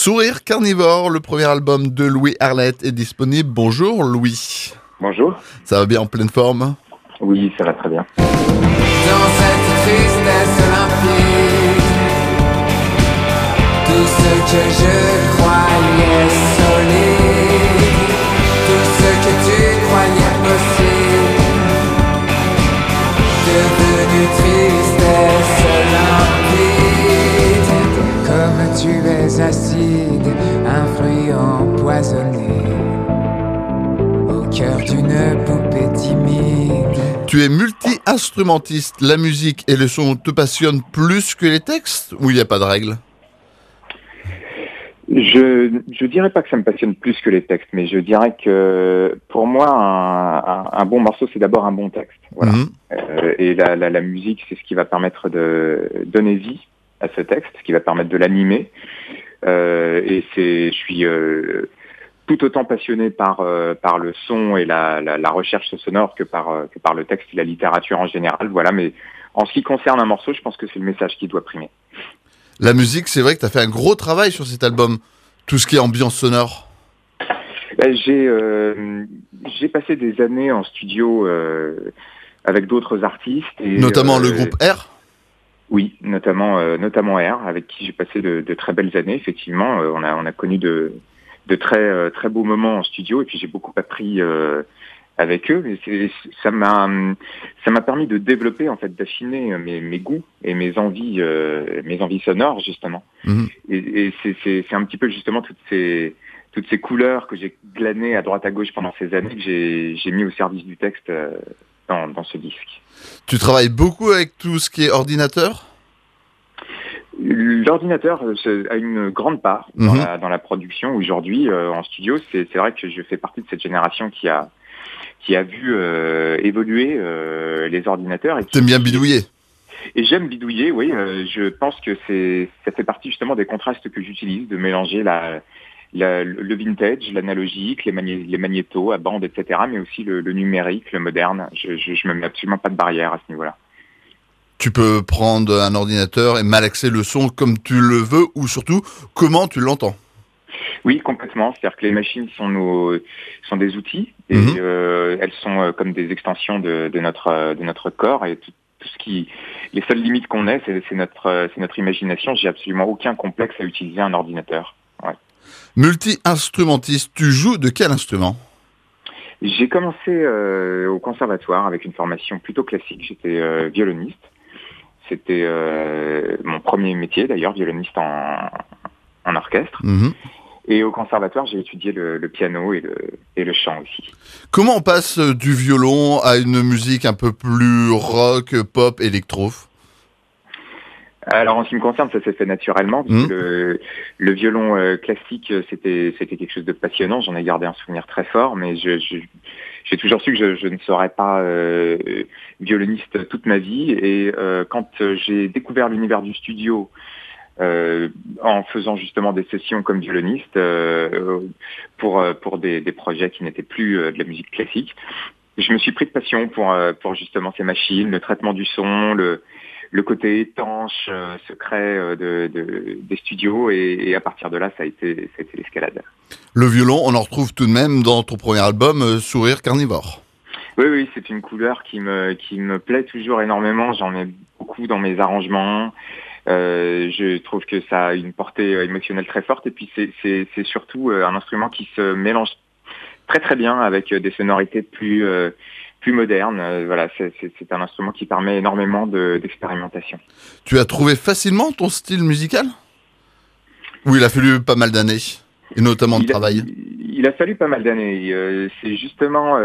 Sourire carnivore, le premier album de Louis Arlette est disponible. Bonjour Louis. Bonjour. Ça va bien, en pleine forme? Oui, ça va très bien. Dans cette tristesse olympique, tout ce que je croyais solide, tout ce que tu croyais possible, devenu tristesse olympique. Comme tu es acide, un fruit empoisonné, au cœur d'une poupée timide. Tu es multi-instrumentiste. La musique et le son te passionnent plus que les textes, ou il n'y a pas de règle? Je dirais pas que ça me passionne plus que les textes, mais je dirais que pour moi, un bon morceau, c'est d'abord un bon texte. Voilà. Et la musique, c'est ce qui va permettre de donner vie à ce texte, ce qui va permettre de l'animer. Je suis tout autant passionné par le son et la recherche sonore que par le texte et la littérature en général. Voilà. Mais en ce qui concerne un morceau, je pense que c'est le message qui doit primer. La musique, c'est vrai que tu as fait un gros travail sur cet album. Tout ce qui est ambiance sonore. J'ai passé des années en studio avec d'autres artistes. Et, notamment le groupe R. Oui, notamment R, avec qui j'ai passé de très belles années, effectivement. On a connu de très, très beaux moments en studio, et puis j'ai beaucoup appris avec eux. Et ça m'a permis de développer, en fait, d'affiner mes goûts et mes envies sonores, justement. Et c'est un petit peu justement toutes ces couleurs que j'ai glanées à droite à gauche pendant ces années que j'ai mis au service du texte dans ce disque. Tu travailles beaucoup avec tout ce qui est ordinateur? L'ordinateur a une grande part dans la production aujourd'hui en studio. C'est vrai que je fais partie de cette génération qui a vu évoluer les ordinateurs. T'aimes bien bidouiller? Et j'aime bidouiller, oui. Je pense que ça fait partie justement des contrastes que j'utilise, de mélanger le vintage, l'analogique, les magnétos à bande, etc., mais aussi le numérique, le moderne. Je me mets absolument pas de barrière à ce niveau-là. Tu peux prendre un ordinateur et malaxer le son comme tu le veux, ou surtout, comment tu l'entends? Oui, complètement. C'est-à-dire que les machines sont des outils, et elles sont comme des extensions de notre corps, et tout ce qui, les seules limites qu'on ait, c'est notre imagination. J'ai absolument aucun complexe à utiliser un ordinateur. Ouais. Multi-instrumentiste, tu joues de quel instrument? J'ai commencé au conservatoire avec une formation plutôt classique. J'étais violoniste. C'était mon premier métier, d'ailleurs, violoniste en orchestre. Et au conservatoire, j'ai étudié le piano et le chant aussi. Comment on passe du violon à une musique un peu plus rock, pop, électro? Alors, en ce qui me concerne, ça s'est fait naturellement. Parce que le violon classique, c'était quelque chose de passionnant. J'en ai gardé un souvenir très fort, mais j'ai toujours su que je ne serais pas violoniste toute ma vie. Et quand j'ai découvert l'univers du studio, en faisant justement des sessions comme violoniste pour des projets qui n'étaient plus de la musique classique, je me suis pris de passion pour justement ces machines, le traitement du son, le côté étanche, secret des studios, et à partir de là, ça a été l'escalade. Le violon, on en retrouve tout de même dans ton premier album, Sourire carnivore. Oui, c'est une couleur qui me plaît toujours énormément. J'en ai beaucoup dans mes arrangements. Je trouve que ça a une portée émotionnelle très forte, et puis c'est surtout un instrument qui se mélange très très bien avec des sonorités plus modernes. Voilà, c'est un instrument qui permet énormément d'expérimentation. Tu as trouvé facilement ton style musical? Ou il a fallu pas mal d'années, et notamment de travail? Il a fallu pas mal d'années. C'est justement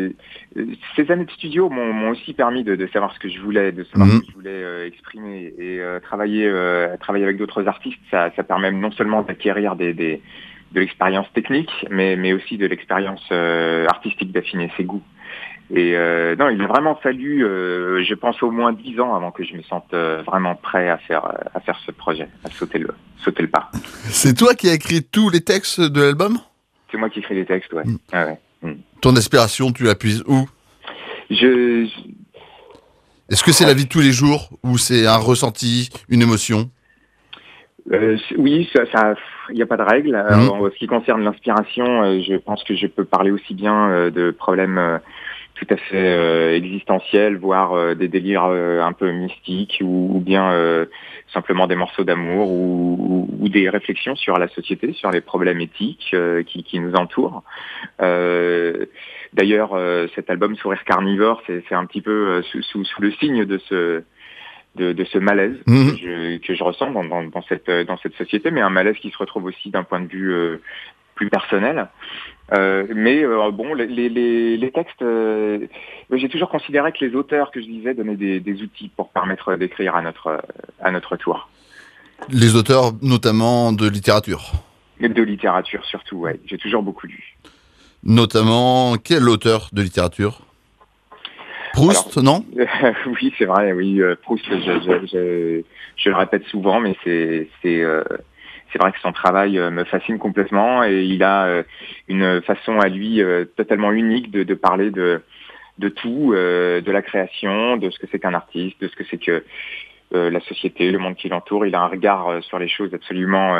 ces années de studio m'ont aussi permis de savoir ce que je voulais, de savoir ce que je voulais exprimer, et travailler avec d'autres artistes. Ça permet non seulement d'acquérir de l'expérience technique, mais aussi de l'expérience artistique, d'affiner ses goûts. Et non, il a vraiment fallu, je pense, au moins 10 ans avant que je me sente vraiment prêt à faire ce projet, à sauter le pas. C'est toi qui as écrit tous les textes de l'album? C'est moi qui écris les textes, ouais. Ah ouais. Ton inspiration, tu la puises où? Est-ce que c'est la vie de tous les jours, ou c'est un ressenti, une émotion? Oui, il n'y a pas de règle. En ce qui concerne l'inspiration, je pense que je peux parler aussi bien de problèmes tout à fait existentiels, voire des délires un peu mystiques, ou bien simplement des morceaux d'amour, ou des réflexions sur la société, sur les problèmes éthiques qui nous entourent. D'ailleurs, cet album Sourire Carnivore, c'est un petit peu sous le signe de ce malaise que je ressens dans cette société, mais un malaise qui se retrouve aussi d'un point de vue plus personnel. Bon, les textes, j'ai toujours considéré que les auteurs que je lisais donnaient des outils pour permettre d'écrire à notre tour. Les auteurs, notamment de littérature. Et de littérature surtout, ouais. J'ai toujours beaucoup lu. Notamment, quel auteur de littérature ? Proust, non ? Oui, c'est vrai, oui. Proust, je le répète souvent, mais c'est vrai que son travail me fascine complètement, et il a une façon à lui totalement unique de parler de tout, de la création, de ce que c'est qu'un artiste, de ce que c'est que la société, le monde qui l'entoure. Il a un regard sur les choses absolument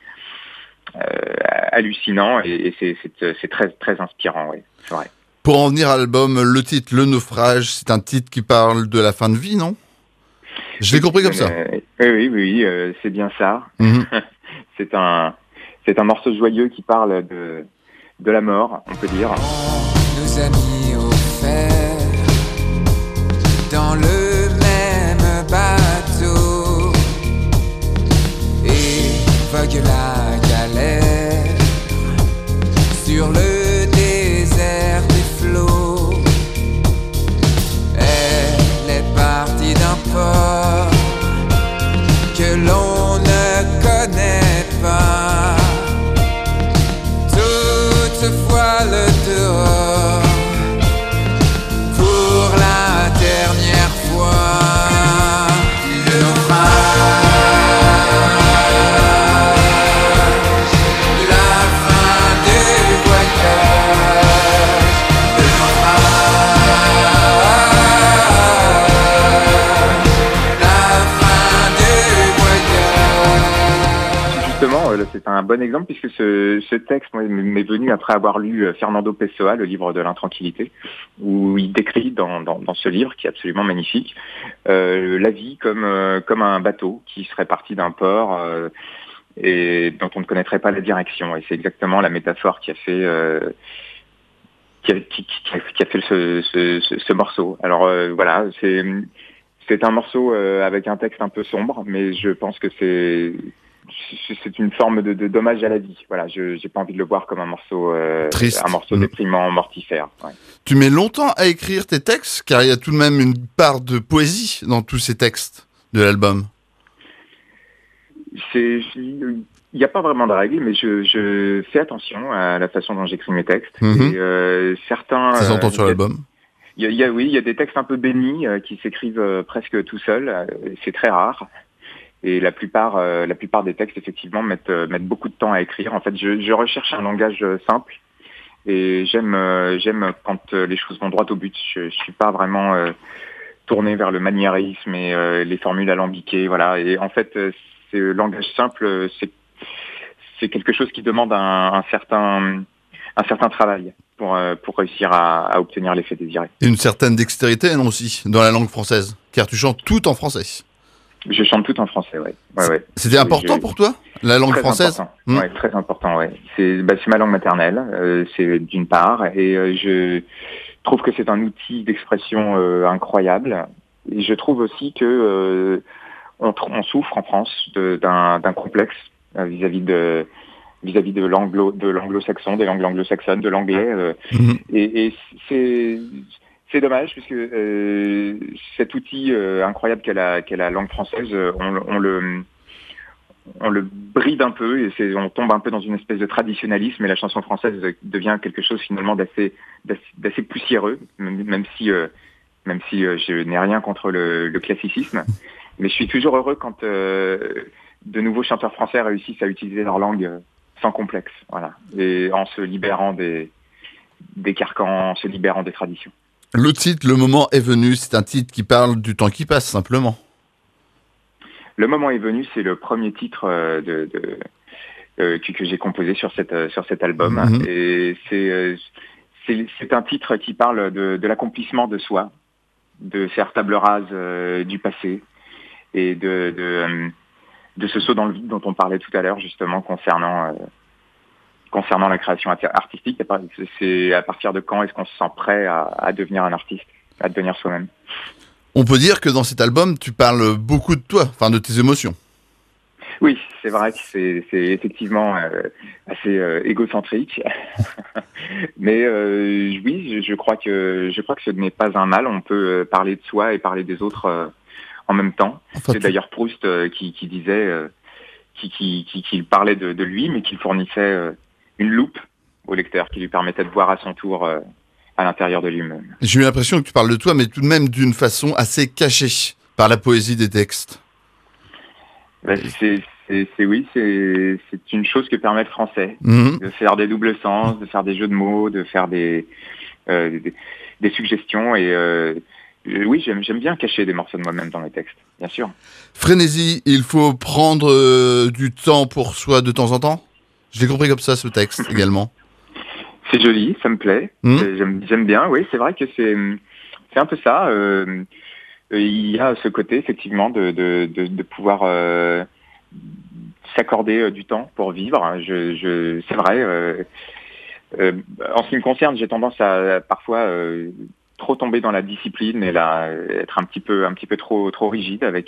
hallucinant, et c'est très très inspirant, oui, c'est vrai. Pour en venir à l'album, le titre, Le Naufrage, c'est un titre qui parle de la fin de vie, non ? Je l'ai compris comme ça. Oui, c'est bien ça. C'est un morceau joyeux qui parle de la mort, on peut dire. On nous a mis au fer dans le même bateau, et vogue la galère sur le désert des flots. Elle est partie d'un port que l'on ne connaît pas. Toutefois le dehors pour la dernière fois. Le naufrage, la fin du voyage. Le naufrage, la fin du voyage. Justement, c'est un bon exemple, puisque ce texte m'est venu après avoir lu Fernando Pessoa, le livre de l'intranquillité, où il décrit dans ce livre, qui est absolument magnifique, la vie comme un bateau qui serait parti d'un port et dont on ne connaîtrait pas la direction. Et c'est exactement la métaphore qui a fait ce morceau. Alors voilà, c'est un morceau avec un texte un peu sombre, mais je pense que c'est une forme d'hommage à la vie. Voilà, j'ai pas envie de le voir comme un morceau triste, un morceau déprimant, mortifère. Ouais. Tu mets longtemps à écrire tes textes, car il y a tout de même une part de poésie dans tous ces textes de l'album. Il n'y a pas vraiment de règles, mais je fais attention à la façon dont j'écris mes textes. Et certains. Ça s'entend sur l'album. Il y a des textes un peu bénis qui s'écrivent presque tout seuls. C'est très rare. Et la plupart des textes, effectivement, mettent beaucoup de temps à écrire. En fait, je recherche un langage simple, et j'aime quand les choses vont droit au but. Je suis pas vraiment tourné vers le maniérisme et les formules alambiquées, voilà. Et en fait, ce langage simple, c'est quelque chose qui demande un certain travail pour réussir à obtenir l'effet désiré. Et une certaine dextérité, non, aussi, dans la langue française, car tu chantes tout en français. Je chante tout en français, ouais. C'était important pour toi, la langue française ? Ouais, très important, ouais. C'est ma langue maternelle, c'est d'une part, et je trouve que c'est un outil d'expression incroyable. Et je trouve aussi que on souffre en France d'un complexe vis-à-vis de l'anglo-saxon, des langues anglo-saxonnes, de l'anglais, et c'est dommage, puisque cet outil incroyable qu'est la langue française, on le bride un peu, et on tombe un peu dans une espèce de traditionnalisme, et la chanson française devient quelque chose finalement d'assez poussiéreux, même si je n'ai rien contre le classicisme. Mais je suis toujours heureux quand de nouveaux chanteurs français réussissent à utiliser leur langue sans complexe, voilà, et en se libérant des carcans, en se libérant des traditions. Le titre, Le moment est venu, c'est un titre qui parle du temps qui passe, simplement. Le moment est venu, c'est le premier titre que j'ai composé sur cet album. Mhm. Et c'est un titre qui parle de l'accomplissement de soi, de faire table rase du passé et de ce saut dans le vide dont on parlait tout à l'heure, justement, concernant la création artistique. C'est à partir de quand est-ce qu'on se sent prêt à devenir un artiste, à devenir soi-même. On peut dire que dans cet album, tu parles beaucoup de toi, enfin de tes émotions. Oui, c'est vrai que c'est effectivement assez égocentrique, mais oui, je crois que ce n'est pas un mal. On peut parler de soi et parler des autres en même temps. Enfin, C'est d'ailleurs Proust qui disait qu'il parlait de lui, mais qu'il fournissait une loupe au lecteur qui lui permettait de voir à son tour à l'intérieur de lui-même. j'ai eu l'impression que tu parles de toi, mais tout de même d'une façon assez cachée par la poésie des textes. Ben, oui, c'est une chose que permet le français, Mhm. de faire des doubles sens, de faire des jeux de mots, de faire des suggestions. Et oui, j'aime bien cacher des morceaux de moi-même dans mes textes, bien sûr. Frénésie, il faut prendre du temps pour soi de temps en temps. Je l'ai compris comme ça, ce texte également. C'est joli, ça me plaît. J'aime bien, oui, c'est vrai que c'est un peu ça. Il y a ce côté, effectivement, de pouvoir s'accorder du temps pour vivre. C'est vrai. En ce qui me concerne, j'ai tendance à parfois trop tomber dans la discipline et être un petit peu trop rigide avec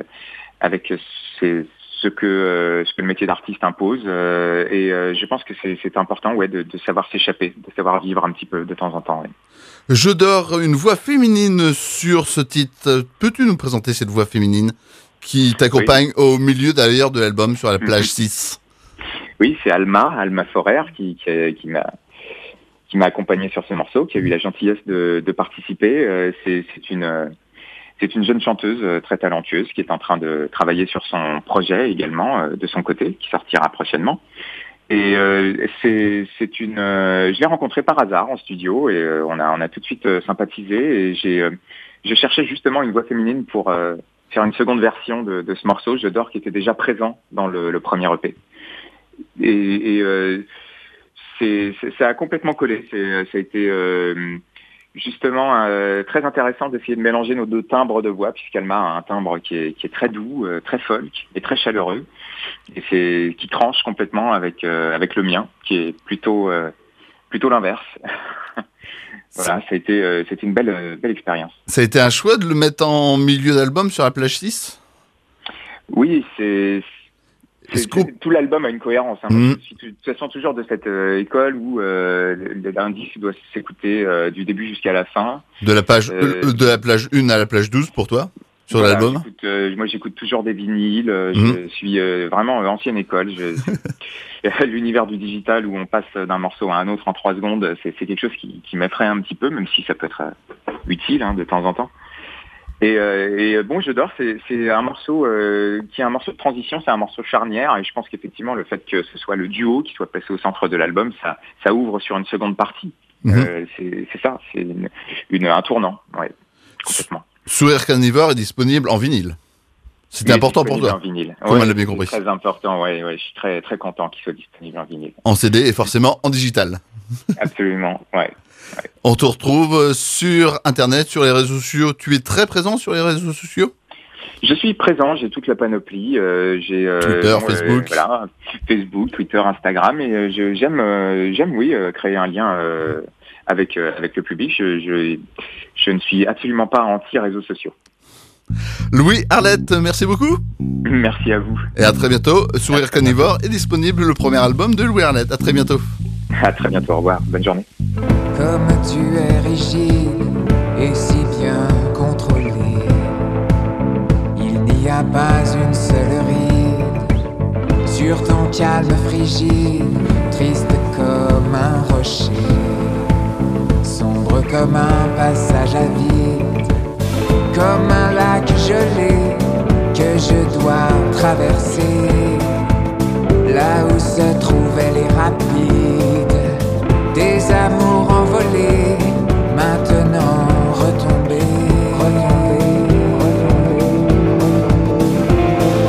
ce que le métier d'artiste impose. Et je pense que c'est important, ouais, de savoir s'échapper, de savoir vivre un petit peu de temps en temps. Ouais. Je dors, une voix féminine sur ce titre. Peux-tu nous présenter cette voix féminine qui t'accompagne au milieu d'ailleurs de l'album sur la plage 6? Oui, c'est Alma Forer qui m'a accompagné sur ce morceau, qui a eu la gentillesse de participer. C'est une jeune chanteuse très talentueuse qui est en train de travailler sur son projet également de son côté, qui sortira prochainement. Et je l'ai rencontrée par hasard en studio et on a tout de suite sympathisé. Et je cherchais justement une voix féminine pour faire une seconde version de ce morceau, Je dors, qui était déjà présent dans le premier EP. Et ça a complètement collé. Ça a été justement très intéressant d'essayer de mélanger nos deux timbres de voix, puisqu'Alma a un timbre qui est très doux, très folk et très chaleureux, et qui tranche complètement avec le mien, qui est plutôt l'inverse. Voilà, c'était une belle expérience. Ça a été un choix de le mettre en milieu d'album sur la plage 6? Oui, tout l'album a une cohérence. Hein. Moi, je suis de toute façon toujours de cette école où l'indice doit s'écouter du début jusqu'à la fin. De la plage 1 à la plage 12 pour toi, sur voilà, l'album? Moi, j'écoute toujours des vinyles. Je suis vraiment ancienne école. L'univers du digital où on passe d'un morceau à un autre en 3 secondes, c'est quelque chose qui m'effraie un petit peu, même si ça peut être utile de temps en temps. Et bon, Je dors, c'est un morceau qui est un morceau de transition, c'est un morceau charnière, et je pense qu'effectivement le fait que ce soit le duo qui soit placé au centre de l'album, ça ouvre sur une seconde partie. C'est ça, c'est un tournant, ouais, complètement. Sourire Carnivore est disponible en vinyle. C'était important pour toi. En vinyle. Comme on l'a bien compris. C'est très important, ouais, je suis très très content qu'il soit disponible en vinyle. En CD et forcément en digital. Absolument, ouais. On te retrouve sur Internet, sur les réseaux sociaux. Tu es très présent sur les réseaux sociaux? Je suis présent, j'ai toute la panoplie. J'ai Twitter, Facebook. Voilà, Facebook, Twitter, Instagram. Et j'aime, oui, créer un lien avec le public. Je ne suis absolument pas anti-réseaux sociaux. Louis Arlette, merci beaucoup. Merci à vous. Et à très bientôt. Sourire Carnivore est disponible, le premier album de Louis Arlette. À très bientôt. À très bientôt, au revoir. Bonne journée. Comme tu es rigide et si bien contrôlé, il n'y a pas une seule ride sur ton calme frigide, triste comme un rocher, sombre comme un passage à vide, comme un lac gelé que je dois traverser, là où se trouvaient les rapides des amours envolés, maintenant retombés.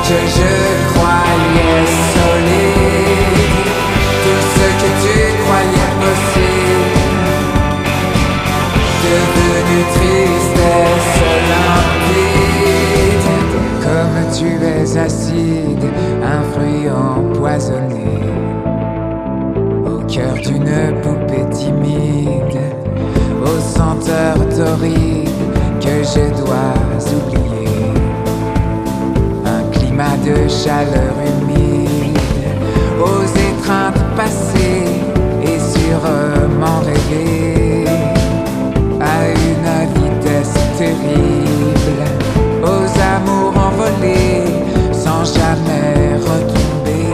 que je croyais solide, tout ce que tu croyais possible, devenu tristesse limpide. Comme tu es acide, un fruit empoisonné, au cœur d'une poupée timide, aux senteurs torrides que je dois oublier, un climat de chaleur humide, aux étreintes passées et sûrement rêvées, à une vitesse terrible, aux amours envolés sans jamais retomber.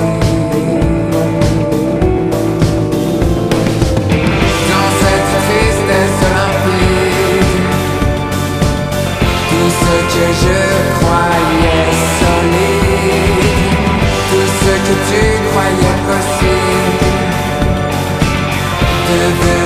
Dans cette tristesse limpide, tout ce que je croyais solide, tout ce que tu croyais possible, devenu